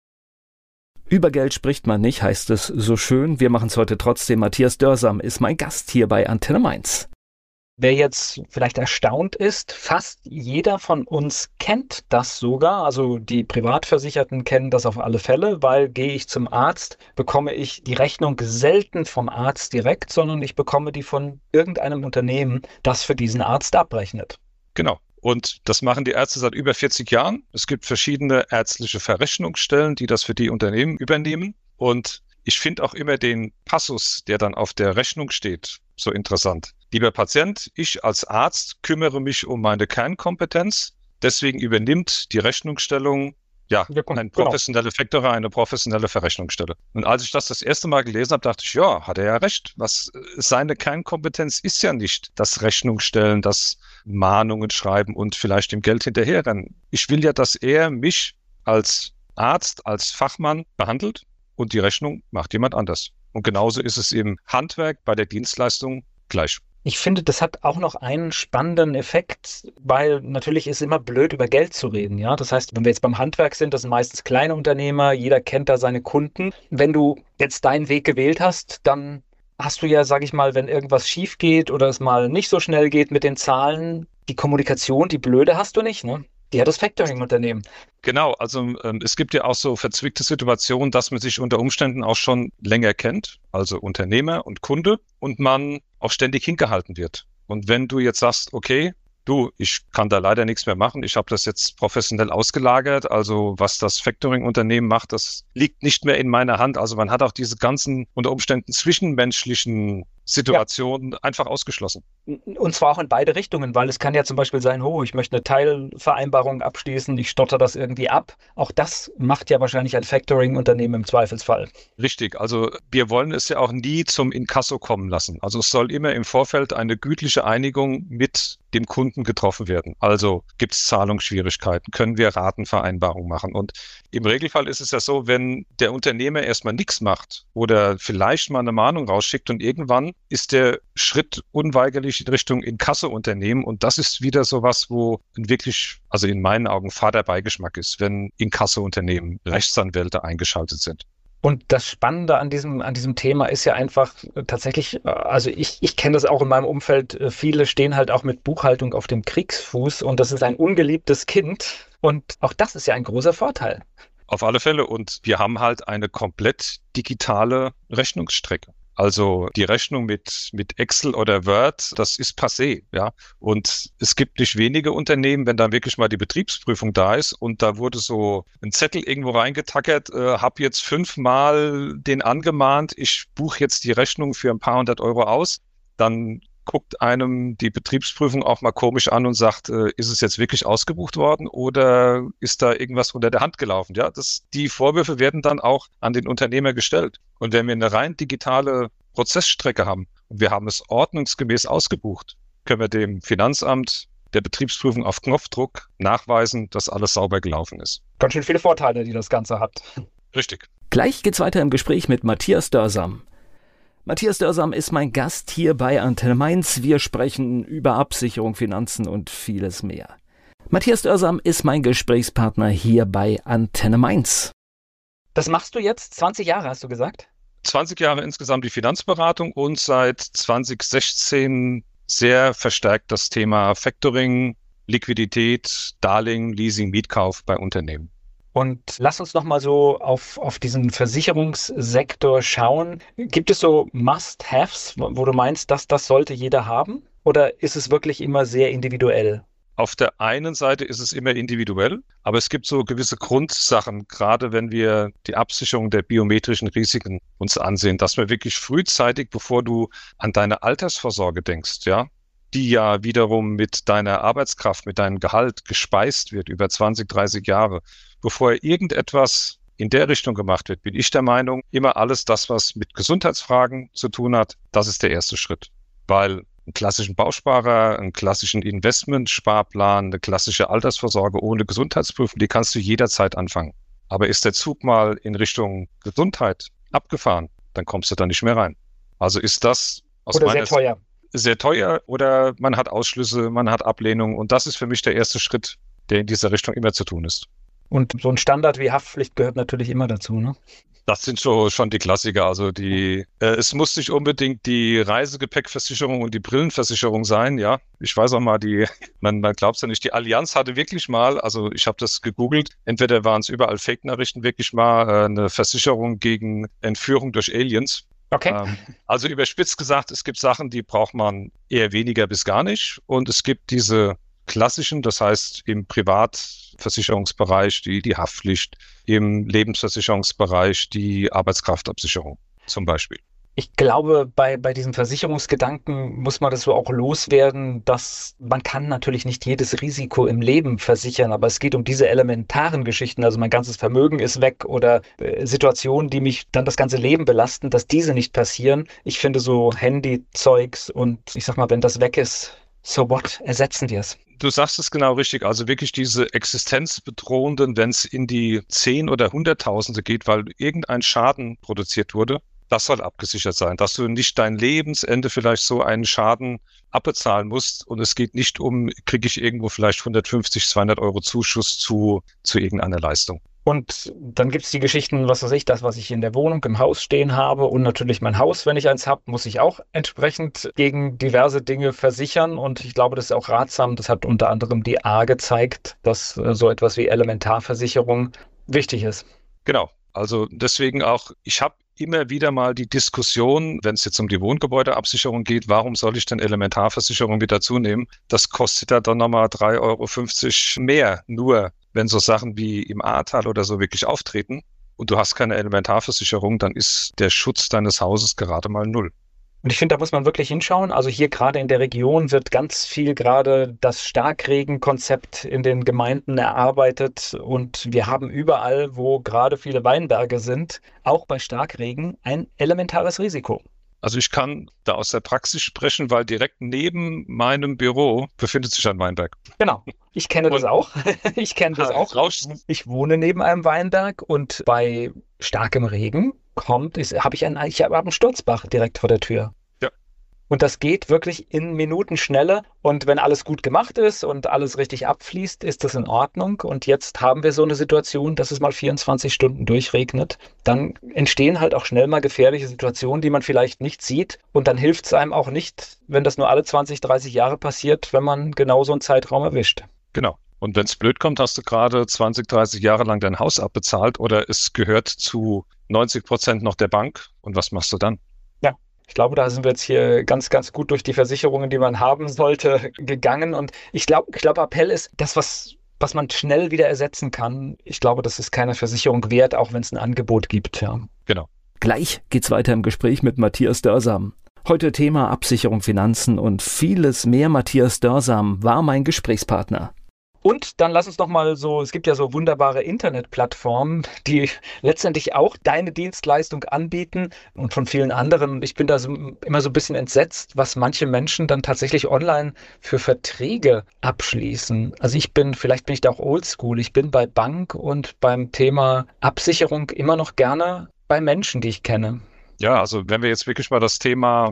[SPEAKER 5] Über Geld spricht man nicht, heißt es so schön. Wir machen es heute trotzdem. Matthias Dörsam ist mein Gast hier bei Antenne Mainz.
[SPEAKER 1] Wer jetzt vielleicht erstaunt ist, fast jeder von uns kennt das sogar. Also die Privatversicherten kennen das auf alle Fälle, weil gehe ich zum Arzt, bekomme ich die Rechnung selten vom Arzt direkt, sondern ich bekomme die von irgendeinem Unternehmen, das für diesen Arzt abrechnet.
[SPEAKER 4] Genau. Und das machen die Ärzte seit über 40 Jahren. Es gibt verschiedene ärztliche Verrechnungsstellen, die das für die Unternehmen übernehmen. Und ich finde auch immer den Passus, der dann auf der Rechnung steht, so interessant. Lieber Patient, ich als Arzt kümmere mich um meine Kernkompetenz. Deswegen übernimmt die Rechnungsstellung ein professioneller Factorer, eine professionelle Verrechnungsstelle. Und als ich das erste Mal gelesen habe, dachte ich, ja, hat er ja recht. Seine Kernkompetenz ist ja nicht das Rechnungsstellen, das Mahnungen schreiben und vielleicht dem Geld hinterherrennen. Ich will ja, dass er mich als Arzt, als Fachmann behandelt und die Rechnung macht jemand anders. Und genauso ist es im Handwerk, bei der Dienstleistung gleich.
[SPEAKER 1] Ich finde, das hat auch noch einen spannenden Effekt, weil natürlich ist immer blöd, über Geld zu reden, ja. Das heißt, wenn wir jetzt beim Handwerk sind, das sind meistens kleine Unternehmer, jeder kennt da seine Kunden. Wenn du jetzt deinen Weg gewählt hast, dann hast du ja, sag ich mal, wenn irgendwas schief geht oder es mal nicht so schnell geht mit den Zahlen, die Kommunikation, die blöde hast du nicht, ne? Die hat das Factoring-Unternehmen.
[SPEAKER 4] Genau, also es gibt ja auch so verzwickte Situationen, dass man sich unter Umständen auch schon länger kennt, also Unternehmer und Kunde, und man auch ständig hingehalten wird. Und wenn du jetzt sagst, okay, du, ich kann da leider nichts mehr machen, ich habe das jetzt professionell ausgelagert, also was das Factoring-Unternehmen macht, das liegt nicht mehr in meiner Hand. Also man hat auch diese ganzen unter Umständen zwischenmenschlichen Situationen einfach ausgeschlossen.
[SPEAKER 1] Und zwar auch in beide Richtungen, weil es kann ja zum Beispiel sein, ich möchte eine Teilvereinbarung abschließen, ich stotter das irgendwie ab. Auch das macht ja wahrscheinlich ein Factoring-Unternehmen im Zweifelsfall.
[SPEAKER 4] Richtig, also wir wollen es ja auch nie zum Inkasso kommen lassen. Also es soll immer im Vorfeld eine gütliche Einigung mit dem Kunden getroffen werden. Also gibt es Zahlungsschwierigkeiten, können wir Ratenvereinbarungen machen. Und im Regelfall ist es ja so, wenn der Unternehmer erstmal nichts macht oder vielleicht mal eine Mahnung rausschickt und irgendwann ist der Schritt unweigerlich in Richtung Inkasso-Unternehmen. Und das ist wieder sowas, wo wirklich, also in meinen Augen, fader Beigeschmack ist, wenn Inkasso-Unternehmen, Rechtsanwälte eingeschaltet sind.
[SPEAKER 1] Und das Spannende an diesem Thema ist ja einfach tatsächlich, also ich kenne das auch in meinem Umfeld, viele stehen halt auch mit Buchhaltung auf dem Kriegsfuß und das ist ein ungeliebtes Kind und auch das ist ja ein großer Vorteil.
[SPEAKER 4] Auf alle Fälle, und wir haben halt eine komplett digitale Rechnungsstrecke. Also die Rechnung mit Excel oder Word, das ist passé, ja. Und es gibt nicht wenige Unternehmen, wenn dann wirklich mal die Betriebsprüfung da ist und da wurde so ein Zettel irgendwo reingetackert, hab jetzt 5-mal den angemahnt, ich buche jetzt die Rechnung für ein paar hundert Euro aus, dann guckt einem die Betriebsprüfung auch mal komisch an und sagt, ist es jetzt wirklich ausgebucht worden oder ist da irgendwas unter der Hand gelaufen? Ja, die Vorwürfe werden dann auch an den Unternehmer gestellt. Und wenn wir eine rein digitale Prozessstrecke haben und wir haben es ordnungsgemäß ausgebucht, können wir dem Finanzamt der Betriebsprüfung auf Knopfdruck nachweisen, dass alles sauber gelaufen ist.
[SPEAKER 1] Ganz schön viele Vorteile, die das Ganze hat.
[SPEAKER 4] Richtig.
[SPEAKER 5] Gleich geht's weiter im Gespräch mit Matthias Dörsam. Matthias Dörsam ist mein Gast hier bei Antenne Mainz. Wir sprechen über Absicherung, Finanzen und vieles mehr. Matthias Dörsam ist mein Gesprächspartner hier bei Antenne Mainz.
[SPEAKER 1] Das machst du jetzt 20 Jahre, hast du gesagt?
[SPEAKER 4] 20 Jahre insgesamt die Finanzberatung und seit 2016 sehr verstärkt das Thema Factoring, Liquidität, Darlehen, Leasing, Mietkauf bei Unternehmen.
[SPEAKER 1] Und lass uns noch mal so auf diesen Versicherungssektor schauen. Gibt es so Must-Haves, wo du meinst, dass das sollte jeder haben? Oder ist es wirklich immer sehr individuell?
[SPEAKER 4] Auf der einen Seite ist es immer individuell, aber es gibt so gewisse Grundsachen, gerade wenn wir die Absicherung der biometrischen Risiken uns ansehen, dass wir wirklich frühzeitig, bevor du an deine Altersvorsorge denkst, ja, die ja wiederum mit deiner Arbeitskraft, mit deinem Gehalt gespeist wird über 20, 30 Jahre, bevor irgendetwas in der Richtung gemacht wird, bin ich der Meinung, immer alles das, was mit Gesundheitsfragen zu tun hat, das ist der erste Schritt. Weil einen klassischen Bausparer, einen klassischen Investmentsparplan, eine klassische Altersvorsorge ohne Gesundheitsprüfung, die kannst du jederzeit anfangen. Aber ist der Zug mal in Richtung Gesundheit abgefahren, dann kommst du da nicht mehr rein. Also ist das aus meiner Sicht
[SPEAKER 1] teuer.
[SPEAKER 4] Sehr teuer oder man hat Ausschlüsse, man hat Ablehnung und das ist für mich der erste Schritt, der in dieser Richtung immer zu tun ist.
[SPEAKER 1] Und so ein Standard wie Haftpflicht gehört natürlich immer dazu, ne?
[SPEAKER 4] Das sind schon die Klassiker. Also es muss nicht unbedingt die Reisegepäckversicherung und die Brillenversicherung sein, ja. Ich weiß auch mal, man glaubt es ja nicht, die Allianz hatte wirklich mal, also ich habe das gegoogelt, entweder waren es überall Fake-Nachrichten, wirklich mal eine Versicherung gegen Entführung durch Aliens.
[SPEAKER 1] Okay.
[SPEAKER 4] Also überspitzt gesagt, es gibt Sachen, die braucht man eher weniger bis gar nicht. Und es gibt diese klassischen, das heißt im Privatversicherungsbereich die Haftpflicht, im Lebensversicherungsbereich die Arbeitskraftabsicherung zum Beispiel.
[SPEAKER 1] Ich glaube, bei diesem Versicherungsgedanken muss man das so auch loswerden, dass man kann natürlich nicht jedes Risiko im Leben versichern, aber es geht um diese elementaren Geschichten, also mein ganzes Vermögen ist weg oder Situationen, die mich dann das ganze Leben belasten, dass diese nicht passieren. Ich finde so Handy-Zeugs und ich sag mal, wenn das weg ist, so what? Ersetzen wir es.
[SPEAKER 4] Du sagst es genau richtig. Also wirklich diese existenzbedrohenden, wenn es in die 10 oder Hunderttausende geht, weil irgendein Schaden produziert wurde, das soll abgesichert sein, dass du nicht dein Lebensende vielleicht so einen Schaden abbezahlen musst. Und es geht nicht um, kriege ich irgendwo vielleicht 150, 200 Euro Zuschuss zu irgendeiner Leistung.
[SPEAKER 1] Und dann gibt's die Geschichten, was weiß ich, das, was ich in der Wohnung, im Haus stehen habe und natürlich mein Haus, wenn ich eins habe, muss ich auch entsprechend gegen diverse Dinge versichern. Und ich glaube, das ist auch ratsam. Das hat unter anderem die A gezeigt, dass so etwas wie Elementarversicherung wichtig ist.
[SPEAKER 4] Genau. Also deswegen auch, ich habe immer wieder mal die Diskussion, wenn es jetzt um die Wohngebäudeabsicherung geht, warum soll ich denn Elementarversicherung wieder zunehmen? Das kostet ja dann nochmal 3,50 € mehr, nur wenn so Sachen wie im Ahrtal oder so wirklich auftreten und du hast keine Elementarversicherung, dann ist der Schutz deines Hauses gerade mal null.
[SPEAKER 1] Und ich finde, da muss man wirklich hinschauen. Also hier gerade in der Region wird ganz viel gerade das Starkregenkonzept in den Gemeinden erarbeitet. Und wir haben überall, wo gerade viele Weinberge sind, auch bei Starkregen ein elementares Risiko.
[SPEAKER 4] Also ich kann da aus der Praxis sprechen, weil direkt neben meinem Büro befindet sich ein Weinberg.
[SPEAKER 1] Genau. Ich kenne das auch. Ich kenne das auch. Ich wohne neben einem Weinberg und bei starkem Regen habe ich einen Sturzbach direkt vor der Tür.
[SPEAKER 4] Ja.
[SPEAKER 1] Und das geht wirklich in Minutenschnelle. Und wenn alles gut gemacht ist und alles richtig abfließt, ist das in Ordnung. Und jetzt haben wir so eine Situation, dass es mal 24 Stunden durchregnet. Dann entstehen halt auch schnell mal gefährliche Situationen, die man vielleicht nicht sieht. Und dann hilft es einem auch nicht, wenn das nur alle 20, 30 Jahre passiert, wenn man genau so einen Zeitraum erwischt.
[SPEAKER 4] Genau. Und wenn es blöd kommt, hast du gerade 20, 30 Jahre lang dein Haus abbezahlt oder es gehört zu 90% noch der Bank. Und was machst du dann?
[SPEAKER 1] Ja, ich glaube, da sind wir jetzt hier ganz, ganz gut durch die Versicherungen, die man haben sollte, gegangen. Und ich glaube, Appell ist, das, was man schnell wieder ersetzen kann, ich glaube, das ist keine Versicherung wert, auch wenn es ein Angebot gibt. Ja.
[SPEAKER 4] Genau.
[SPEAKER 5] Gleich geht's weiter im Gespräch mit Matthias Dörsam. Heute Thema Absicherung, Finanzen und vieles mehr. Matthias Dörsam war mein Gesprächspartner.
[SPEAKER 1] Und dann lass uns noch mal es gibt ja so wunderbare Internetplattformen, die letztendlich auch deine Dienstleistung anbieten und von vielen anderen. Und ich bin da immer so ein bisschen entsetzt, was manche Menschen dann tatsächlich online für Verträge abschließen. Also vielleicht bin ich da auch oldschool. Ich bin bei Bank und beim Thema Absicherung immer noch gerne bei Menschen, die ich kenne.
[SPEAKER 4] Ja, also wenn wir jetzt wirklich mal das Thema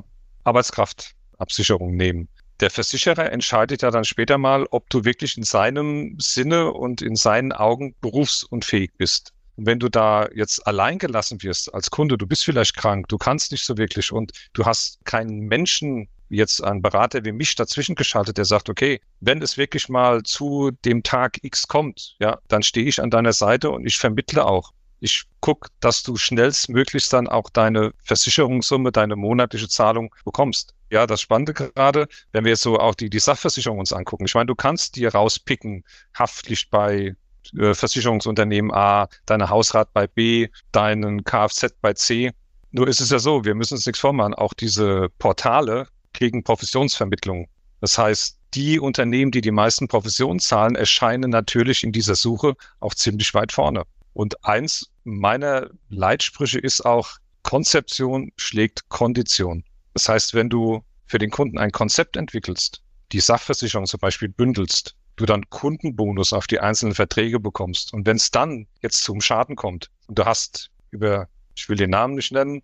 [SPEAKER 4] Arbeitskraftabsicherung nehmen. Der Versicherer entscheidet ja dann später mal, ob du wirklich in seinem Sinne und in seinen Augen berufsunfähig bist. Und wenn du da jetzt allein gelassen wirst als Kunde, du bist vielleicht krank, du kannst nicht so wirklich und du hast keinen Menschen, wie jetzt ein Berater wie mich dazwischen geschaltet, der sagt, okay, wenn es wirklich mal zu dem Tag X kommt, ja, dann stehe ich an deiner Seite und ich vermittle auch. Ich gucke, dass du schnellstmöglichst dann auch deine Versicherungssumme, deine monatliche Zahlung bekommst. Ja, das Spannende gerade, wenn wir jetzt so auch die Sachversicherung uns angucken. Ich meine, du kannst dir rauspicken, Haftpflicht bei Versicherungsunternehmen A, deine Hausrat bei B, deinen Kfz bei C. Nur ist es ja so, wir müssen uns nichts vormachen. Auch diese Portale kriegen Provisionsvermittlung. Das heißt, die Unternehmen, die die meisten Provisionen zahlen, erscheinen natürlich in dieser Suche auch ziemlich weit vorne. Und eins meiner Leitsprüche ist auch, Konzeption schlägt Kondition. Das heißt, wenn du für den Kunden ein Konzept entwickelst, die Sachversicherung zum Beispiel bündelst, du dann Kundenbonus auf die einzelnen Verträge bekommst. Und wenn es dann jetzt zum Schaden kommt und du hast ich will den Namen nicht nennen,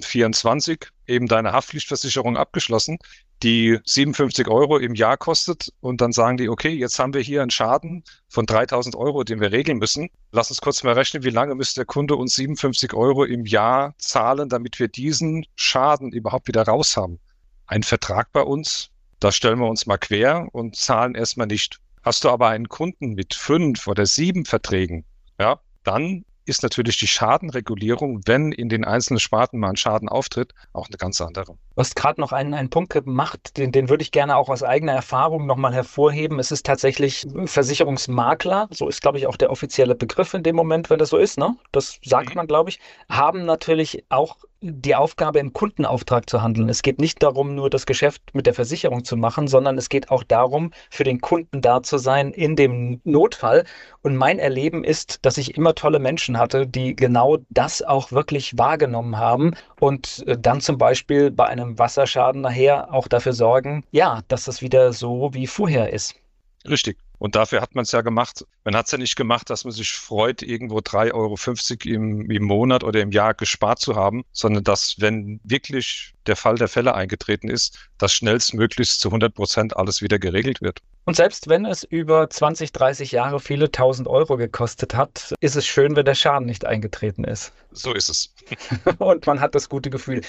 [SPEAKER 4] 24 eben deine Haftpflichtversicherung abgeschlossen, die 57 € im Jahr kostet und dann sagen die, okay, jetzt haben wir hier einen Schaden von 3.000 €, den wir regeln müssen. Lass uns kurz mal rechnen, wie lange müsste der Kunde uns 57 € im Jahr zahlen, damit wir diesen Schaden überhaupt wieder raus haben. Ein Vertrag bei uns, da stellen wir uns mal quer und zahlen erstmal nicht. Hast du aber einen Kunden mit 5 oder 7 Verträgen, ja, dann ist natürlich die Schadenregulierung, wenn in den einzelnen Sparten mal ein Schaden auftritt, auch eine ganz andere.
[SPEAKER 1] Du hast gerade noch einen Punkt gemacht, den würde ich gerne auch aus eigener Erfahrung nochmal hervorheben. Es ist tatsächlich Versicherungsmakler, so ist, glaube ich, auch der offizielle Begriff in dem Moment, wenn das so ist, ne? Das sagt man, glaube ich, haben natürlich auch die Aufgabe, im Kundenauftrag zu handeln. Es geht nicht darum, nur das Geschäft mit der Versicherung zu machen, sondern es geht auch darum, für den Kunden da zu sein in dem Notfall. Und mein Erleben ist, dass ich immer tolle Menschen hatte, die genau das auch wirklich wahrgenommen haben und dann zum Beispiel bei einem Wasserschaden nachher auch dafür sorgen, ja, dass das wieder so wie vorher ist.
[SPEAKER 4] Richtig. Und dafür hat man es ja gemacht. Man hat es ja nicht gemacht, dass man sich freut, irgendwo 3,50 € im Monat oder im Jahr gespart zu haben, sondern dass, wenn wirklich der Fall der Fälle eingetreten ist, dass schnellstmöglichst zu 100% alles wieder geregelt wird.
[SPEAKER 1] Und selbst wenn es über 20, 30 Jahre viele tausend Euro gekostet hat, ist es schön, wenn der Schaden nicht eingetreten ist.
[SPEAKER 4] So ist es.
[SPEAKER 1] Und man hat das gute Gefühl.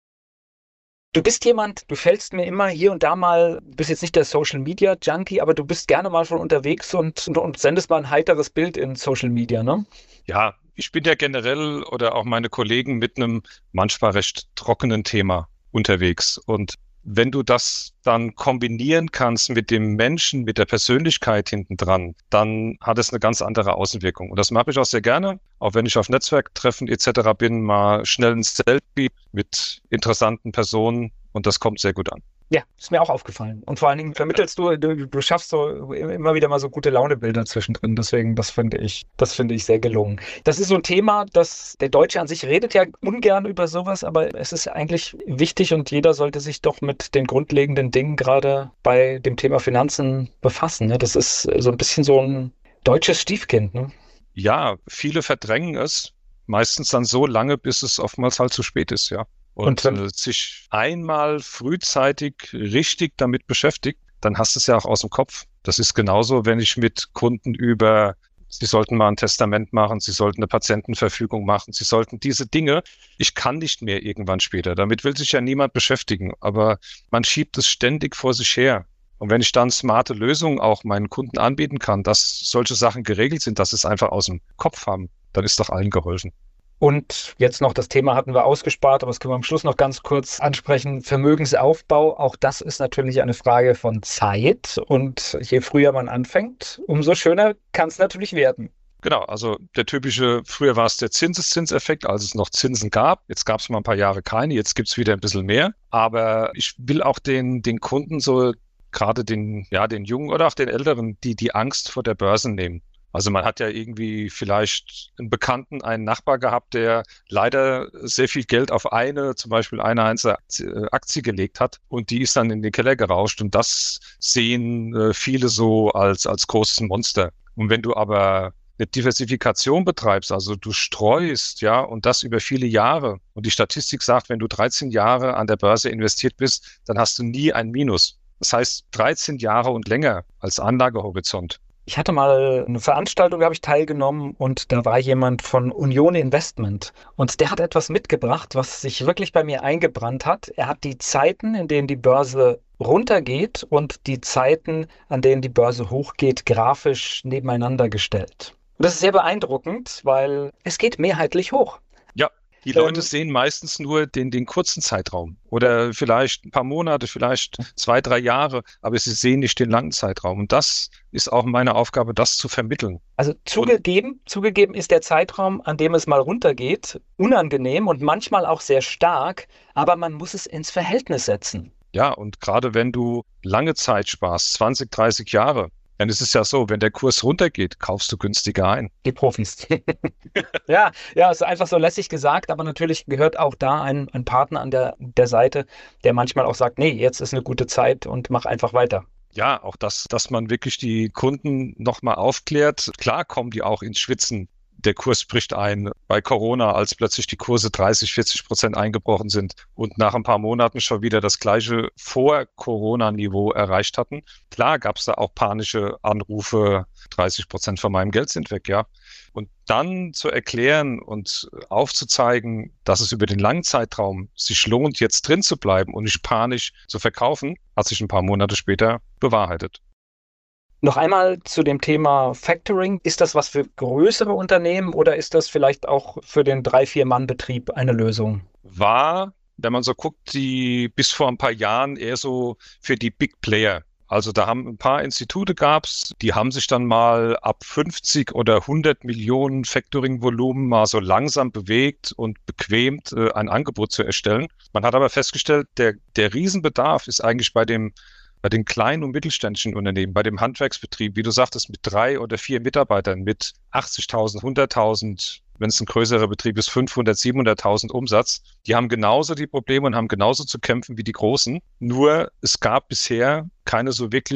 [SPEAKER 1] Du bist jemand, du fällst mir immer hier und da mal, du bist jetzt nicht der Social Media Junkie, aber du bist gerne mal schon unterwegs und sendest mal ein heiteres Bild in Social Media, ne?
[SPEAKER 4] Ja, ich bin ja generell oder auch meine Kollegen mit einem manchmal recht trockenen Thema unterwegs. Und wenn du das dann kombinieren kannst mit dem Menschen, mit der Persönlichkeit hinten dran, dann hat es eine ganz andere Außenwirkung. Und das mache ich auch sehr gerne, auch wenn ich auf Netzwerktreffen etc. bin, mal schnell ein Selfie mit interessanten Personen und das kommt sehr gut an.
[SPEAKER 1] Ja, ist mir auch aufgefallen. Und vor allen Dingen vermittelst du schaffst so immer wieder mal so gute Launebilder zwischendrin. Deswegen, das finde ich sehr gelungen. Das ist so ein Thema, das der Deutsche an sich redet ja ungern über sowas, aber es ist eigentlich wichtig und jeder sollte sich doch mit den grundlegenden Dingen gerade bei dem Thema Finanzen befassen. Ne? Das ist so ein bisschen so ein deutsches Stiefkind, ne?
[SPEAKER 4] Ja, viele verdrängen es, meistens dann so lange, bis es oftmals halt zu spät ist, ja. Und sich einmal frühzeitig richtig damit beschäftigt, dann hast du es ja auch aus dem Kopf. Das ist genauso, wenn ich mit Kunden über, sie sollten mal ein Testament machen, sie sollten eine Patientenverfügung machen, sie sollten diese Dinge, ich kann nicht mehr irgendwann später. Damit will sich ja niemand beschäftigen, aber man schiebt es ständig vor sich her. Und wenn ich dann smarte Lösungen auch meinen Kunden anbieten kann, dass solche Sachen geregelt sind, dass sie es einfach aus dem Kopf haben, dann ist doch allen geholfen.
[SPEAKER 1] Und jetzt noch, das Thema hatten wir ausgespart, aber das können wir am Schluss noch ganz kurz ansprechen. Vermögensaufbau, auch das ist natürlich eine Frage von Zeit. Und je früher man anfängt, umso schöner kann es natürlich werden.
[SPEAKER 4] Genau, also der typische, früher war es der Zinseszinseffekt, als es noch Zinsen gab. Jetzt gab es mal ein paar Jahre keine, jetzt gibt es wieder ein bisschen mehr. Aber ich will auch den Kunden so, gerade den Jungen oder auch den Älteren, die Angst vor der Börse nehmen. Also man hat ja irgendwie vielleicht einen Bekannten, einen Nachbar gehabt, der leider sehr viel Geld auf zum Beispiel eine einzelne Aktie gelegt hat und die ist dann in den Keller gerauscht und das sehen viele so als großes Monster. Und wenn du aber eine Diversifikation betreibst, also du streust, ja, und das über viele Jahre und die Statistik sagt, wenn du 13 Jahre an der Börse investiert bist, dann hast du nie ein Minus. Das heißt 13 Jahre und länger als Anlagehorizont.
[SPEAKER 1] Ich hatte mal eine Veranstaltung, da habe ich teilgenommen und da war jemand von Union Investment und der hat etwas mitgebracht, was sich wirklich bei mir eingebrannt hat. Er hat die Zeiten, in denen die Börse runtergeht und die Zeiten, an denen die Börse hochgeht, grafisch nebeneinander gestellt. Und das ist sehr beeindruckend, weil es geht mehrheitlich hoch.
[SPEAKER 4] Ja. Die Leute sehen meistens nur den kurzen Zeitraum oder vielleicht ein paar Monate, vielleicht 2, 3 Jahre, aber sie sehen nicht den langen Zeitraum. Und das ist auch meine Aufgabe, das zu vermitteln.
[SPEAKER 1] Also zugegeben ist der Zeitraum, an dem es mal runtergeht, unangenehm und manchmal auch sehr stark, aber man muss es ins Verhältnis setzen.
[SPEAKER 4] Ja, und gerade wenn du lange Zeit sparst, 20, 30 Jahre, dann ist es ja so, wenn der Kurs runtergeht, kaufst du günstiger ein.
[SPEAKER 1] Die Profis. Ja, ist einfach so lässig gesagt, aber natürlich gehört auch da ein Partner an der Seite, der manchmal auch sagt, nee, jetzt ist eine gute Zeit und mach einfach weiter.
[SPEAKER 4] Ja, auch dass man wirklich die Kunden nochmal aufklärt. Klar kommen die auch ins Schwitzen. Der Kurs bricht ein bei Corona, als plötzlich die Kurse 30-40% eingebrochen sind und nach ein paar Monaten schon wieder das gleiche Vor-Corona-Niveau erreicht hatten. Klar gab es da auch panische Anrufe, 30% von meinem Geld sind weg, ja. Und dann zu erklären und aufzuzeigen, dass es über den langen Zeitraum sich lohnt, jetzt drin zu bleiben und nicht panisch zu verkaufen, hat sich ein paar Monate später bewahrheitet.
[SPEAKER 1] Noch einmal zu dem Thema Factoring. Ist das was für größere Unternehmen oder ist das vielleicht auch für den 3-4-Mann-Betrieb eine Lösung?
[SPEAKER 4] War, wenn man so guckt, die bis vor ein paar Jahren eher so für die Big Player. Also da haben ein paar Institute gab's, die haben sich dann mal ab 50 oder 100 Millionen Factoring-Volumen mal so langsam bewegt und bequemt ein Angebot zu erstellen. Man hat aber festgestellt, der Riesenbedarf ist eigentlich bei den kleinen und mittelständischen Unternehmen, bei dem Handwerksbetrieb, wie du sagtest, mit 3 oder 4 Mitarbeitern, mit 80.000, 100.000, wenn es ein größerer Betrieb ist, 500, 700.000 Umsatz. Die haben genauso die Probleme und haben genauso zu kämpfen wie die Großen. Nur es gab bisher keine so wirklich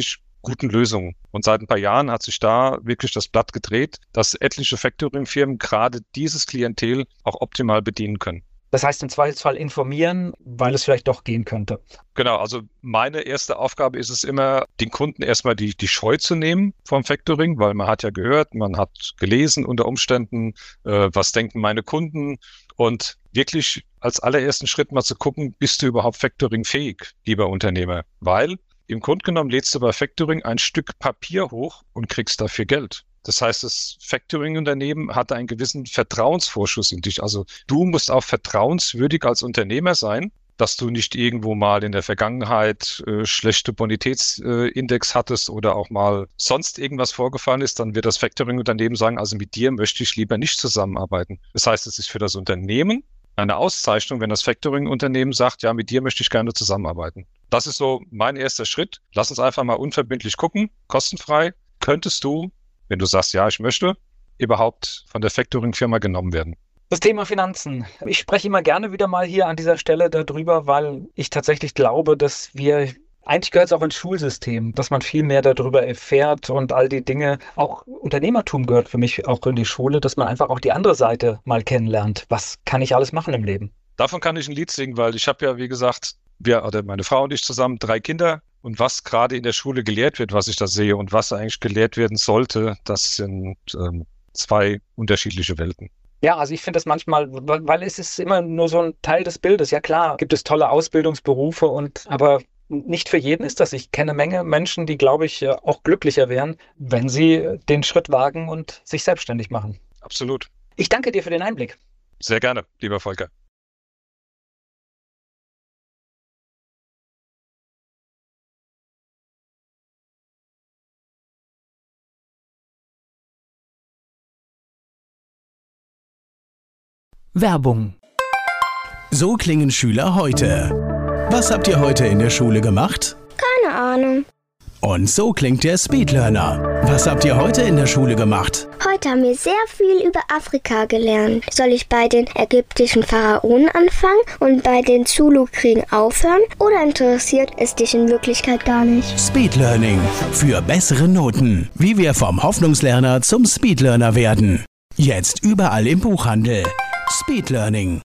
[SPEAKER 4] guten Lösungen. Und seit ein paar Jahren hat sich da wirklich das Blatt gedreht, dass etliche Factoring-Firmen gerade dieses Klientel auch optimal bedienen können.
[SPEAKER 1] Das heißt im Zweifelsfall informieren, weil es vielleicht doch gehen könnte.
[SPEAKER 4] Genau, also meine erste Aufgabe ist es immer, den Kunden erstmal die Scheu zu nehmen vom Factoring, weil man hat ja gehört, man hat gelesen unter Umständen, was denken meine Kunden, und wirklich als allerersten Schritt mal zu gucken, bist du überhaupt Factoring-fähig, lieber Unternehmer? Weil im Grunde genommen lädst du bei Factoring ein Stück Papier hoch und kriegst dafür Geld. Das heißt, das Factoring-Unternehmen hat einen gewissen Vertrauensvorschuss in dich. Also du musst auch vertrauenswürdig als Unternehmer sein, dass du nicht irgendwo mal in der Vergangenheit schlechte Bonitätsindex hattest oder auch mal sonst irgendwas vorgefallen ist. Dann wird das Factoring-Unternehmen sagen, also mit dir möchte ich lieber nicht zusammenarbeiten. Das heißt, es ist für das Unternehmen eine Auszeichnung, wenn das Factoring-Unternehmen sagt, ja, mit dir möchte ich gerne zusammenarbeiten. Das ist so mein erster Schritt. Lass uns einfach mal unverbindlich gucken, kostenfrei. Könntest du, wenn du sagst, ja, ich möchte, überhaupt von der Factoring-Firma genommen werden?
[SPEAKER 1] Das Thema Finanzen. Ich spreche immer gerne wieder mal hier an dieser Stelle darüber, weil ich tatsächlich glaube, dass eigentlich gehört es auch ins Schulsystem, dass man viel mehr darüber erfährt und all die Dinge. Auch Unternehmertum gehört für mich auch in die Schule, dass man einfach auch die andere Seite mal kennenlernt. Was kann ich alles machen im Leben?
[SPEAKER 4] Davon kann ich ein Lied singen, weil ich habe ja, wie gesagt, meine Frau und ich zusammen 3 Kinder. Und was gerade in der Schule gelehrt wird, was ich da sehe und was eigentlich gelehrt werden sollte, das sind 2 unterschiedliche Welten.
[SPEAKER 1] Ja, also ich finde das manchmal, weil es ist immer nur so ein Teil des Bildes. Ja klar, gibt es tolle Ausbildungsberufe aber nicht für jeden ist das. Ich kenne eine Menge Menschen, die, glaube ich, auch glücklicher wären, wenn sie den Schritt wagen und sich selbstständig machen.
[SPEAKER 4] Absolut.
[SPEAKER 1] Ich danke dir für den Einblick.
[SPEAKER 4] Sehr gerne, lieber Volker.
[SPEAKER 5] Werbung.
[SPEAKER 2] So klingen Schüler heute. Was habt ihr heute in der Schule gemacht?
[SPEAKER 3] Keine Ahnung.
[SPEAKER 2] Und so klingt der Speedlearner. Was habt ihr heute in der Schule gemacht?
[SPEAKER 3] Heute haben wir sehr viel über Afrika gelernt. Soll ich bei den ägyptischen Pharaonen anfangen und bei den Zulu-Kriegen aufhören? Oder interessiert es dich in Wirklichkeit gar nicht?
[SPEAKER 2] Speedlearning. Für bessere Noten. Wie wir vom Hoffnungslerner zum Speedlearner werden. Jetzt überall im Buchhandel. Speedlearning.